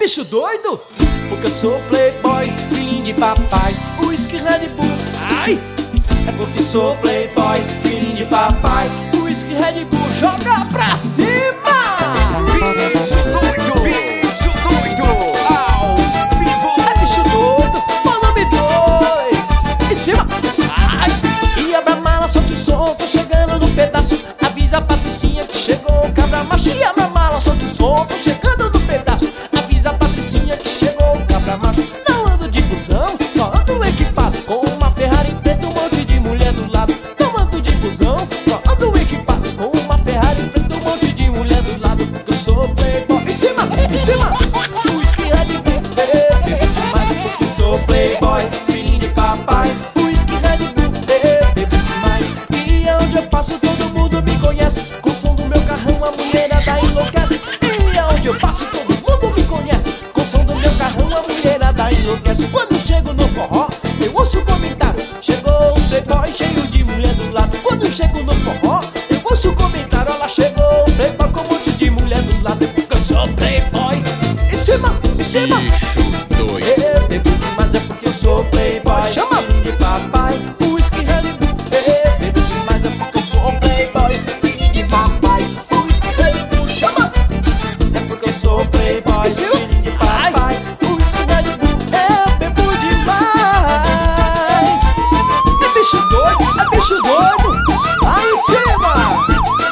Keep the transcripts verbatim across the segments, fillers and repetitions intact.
bicho doido? Porque eu sou playboy, filhinho de papai. Whisky Red Bull, ai! É porque sou playboy, filhinho de papai. Whisky Red Bull, joga pra cima! Bicho doido, bicho doido, ao vivo. É bicho doido, volume dois. Em cima, ai! E abre a mala, solte o som, tô chegando no pedaço. Avisa a Patricinha que chegou o cabra macho. E abre a mala, solte o som, tô chegando no pedaço. Avisa a Patricinha que chegou o cabra macho. Não ando de busão, só ando equipado com uma Ferrari preta, um monte de mulher do lado. Não ando de busão, só ando equipado com uma Ferrari preta, um monte de mulher do lado. Porque eu sou playboy. Em cima, em cima. Whisky Red Bull, bebo demais. Porque eu sou playboy, filhinho de papai. Whisky Red Bull, bebo demais. E aonde eu passo todo mundo me conhece. Com o som do meu carrão a mulherada enlouquece. E aonde eu passo todo mundo me conhece. Com o som do meu carrão a mulherada enlouquece. Quando eu chego no forró, eu ouço o comentário. Chegou um playboy cheio de mulher do lado. Quando eu chego no forró, eu ouço o comentário. Olha, chegou um playboy com um monte de mulher do lado. Porque eu sou playboy. Em cima, em cima. Bicho doido. Eu bebo demais, é porque eu sou playboy. Chama filho de papai. Whisky Red Bull. Eu bebo demais, é porque eu sou playboy. Filho de papai. Whisky Red Bull. Chama. É porque eu sou playboy. Filho de papai. Whisky Red Bull. Eu bebo demais. É bicho doido, é bicho doido. Lá em cima.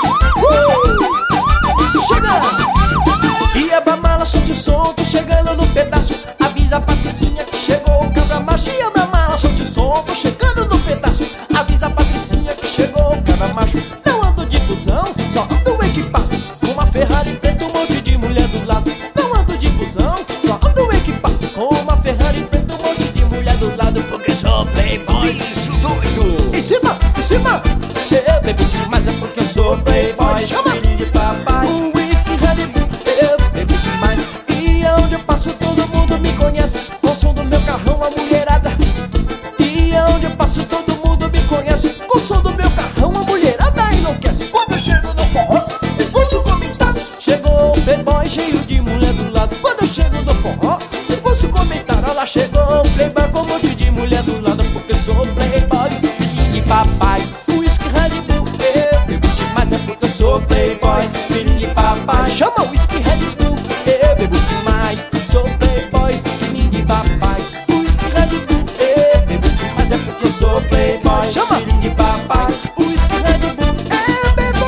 Uh! Tô chegando. E abre a mala, solte o som, tô chegando no pedaço. Avisa a Patricinha que chegou o cabra macho. E abre a mala, solte o som, tô chegando no pedaço. Avisa a Patricinha que chegou o cabra macho. Não ando de busão, só ando equipado com uma Ferrari preta, um monte de mulher do lado. Não ando de busão, só ando equipado com uma Ferrari preta, um monte de mulher do lado. Porque sou playboy. Bicho doido. Em cima, em cima. Eu bebo demais, é porque eu sou playboy. Chama filho de papai. O whisky Red Bull. Eu bebo demais. E aonde eu passo todo mundo me conhece. Com o som do meu carrão a mulherada. E aonde eu passo todo mundo me conhece. Com o som do meu carrão a mulherada enlouquece. Quando eu chego no forró, eu ouço comentário. Chegou um playboy cheio de mulher do lado. Quando eu chego no forró, eu ouço comentário. Olha, chegou um playboy com um monte de mulher do lado. Porque eu sou playboy, filhinho de papai. Whisky Red Bull, eu bebo demais, é porque eu sou playboy, filhinho de papai. Chama o whisky Red Bull, eu bebo demais. Sou playboy, filhinho de papai. Whisky Red Bull, eu bebo demais, é porque eu sou playboy. Chama filhinho de papai. Whisky Red Bull, eu bebo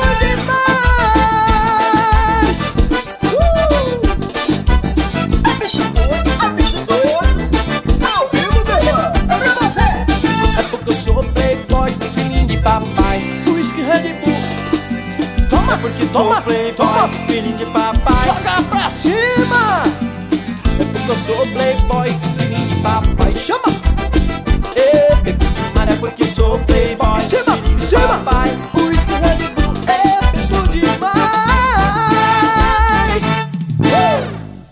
demais. Uh! É bicho doido, é bicho doido. Ao vivo, meu irmão, é pra você. É porque eu sou playboy, filhinho de papai. Whisky Red Bull. Toma, porque toma, playboy, toma, filhinho de papai. Joga pra cima. É porque eu sou playboy, filhinho de papai.